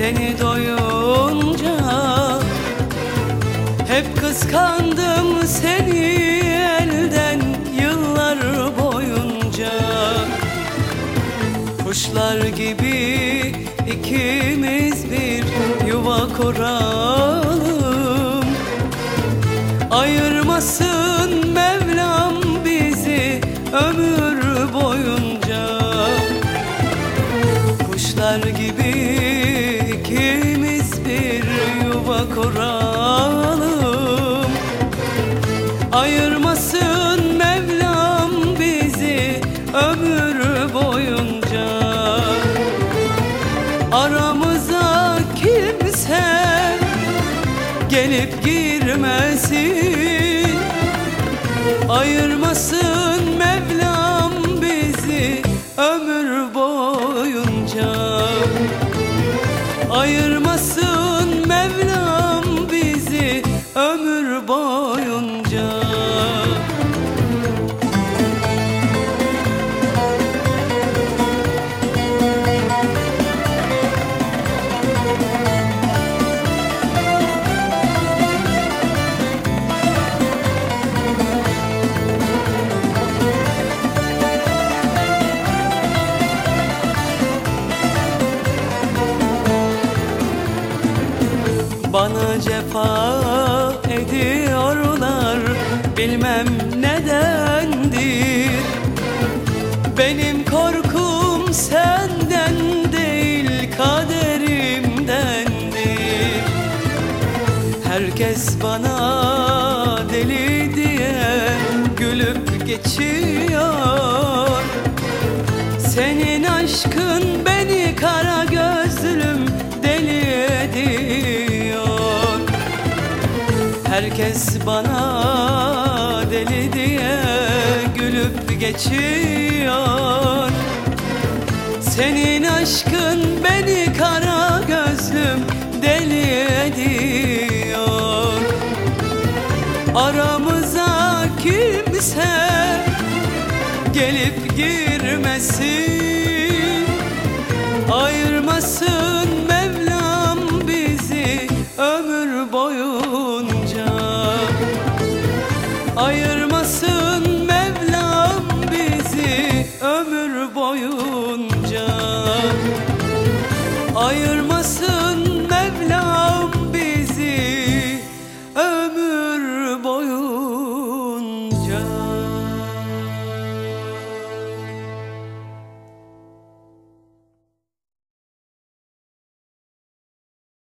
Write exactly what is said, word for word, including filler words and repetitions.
seni doyunca. Hep kıskandım seni elden yıllar boyunca. Kuşlar gibi ikimiz bir yuva kuralım. Ayırmasın Mevlam bizi ömür boyunca. Kuşlar gibi ikimiz bir yuva kuralım. Ayırmasın Mevlam bizi ömür boyunca. Aramıza kimse gelip girmesin. Ayırmasın Mevlam bizi ömür boyunca. Ayırmasın Mevlam bizi ömür boyunca. Bana cefa ediyorlar, bilmem nedendir. Benim korkum senden değil, kaderimdendir. Herkes bana deli diye gülüp geçiyor. Senin aşkın beni kara gözlüm deli ediyor. Herkes bana deli diye gülüp geçiyor. Senin aşkın beni kara gözlüm deli ediyor. Aramıza kimse gelip girmesin. Ayırmasın Mevlam bizi ömür boyunca. Ayırmasın Mevlam bizi ömür boyunca. Ayırmasın